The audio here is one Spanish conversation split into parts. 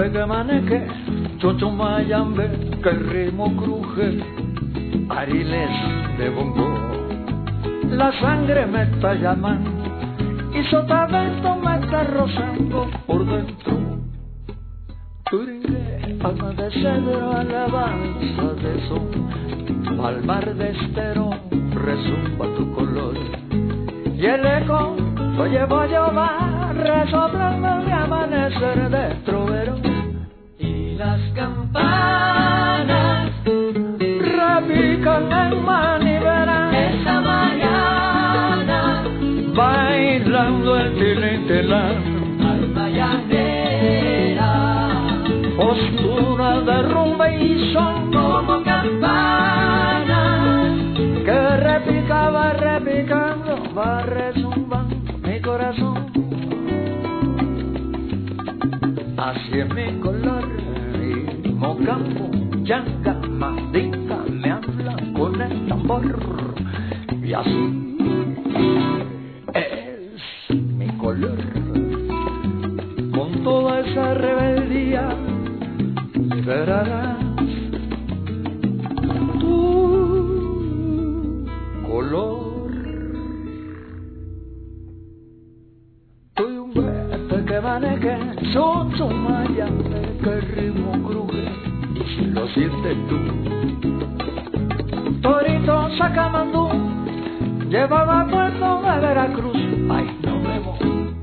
Peguemaneque, chochomayambe, que el ritmo cruje, ariles de bongo. La sangre me está llamando y sotavento me está rozando por dentro. Turingue, alma de cedro, alabanza de son, al mar de estero resumba tu color. Y el eco lo llevo yo va resoplando mi amanecer de trovero. Y las campanas repican en manivela esa mañana, bailando el tilintilán, alma llanera, postura de rumba y son como campanas que repica, va repicando, va rezumbando mi corazón. Así es mi color, y mocambo, yanga, mandinga, me hablan con el tambor. Y así es mi color, con toda esa rebeldía liberarás tu color. Peguemaneque, chochomayambe, que el ritmo cruje, y si lo sientes tú. Torito Sacamandú, llevaba a Puerto de Veracruz. Ay, nos vemos.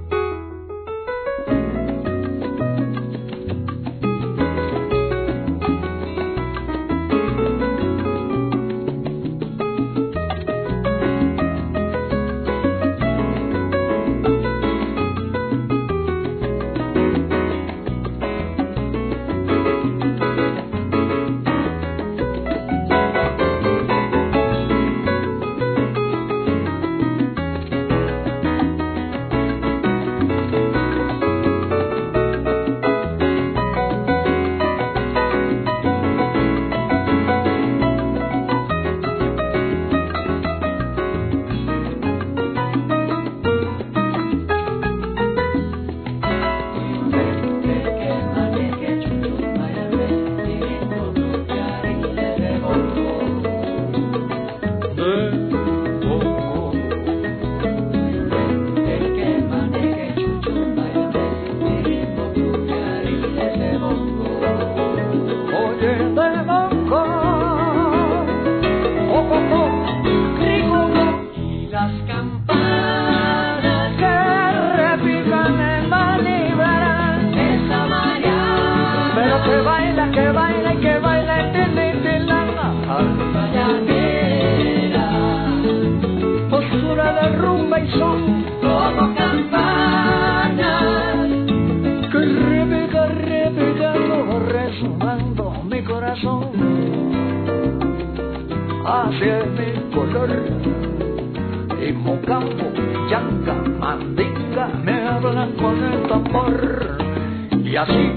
Así es mi color, y mocambo, yanga, mandinga, me hablan con el tambor. Y así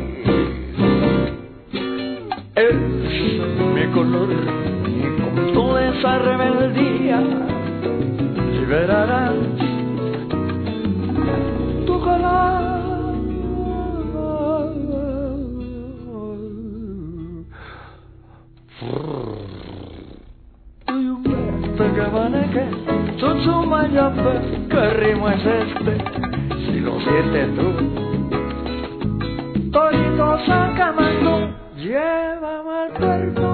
es mi color, y con toda esa rebeldía liberarás tu color. Peguemaneque, chochomayambe, ¿qué ritmo es este? Si lo sientes tú. Torito Sacamandú, llévame al puerto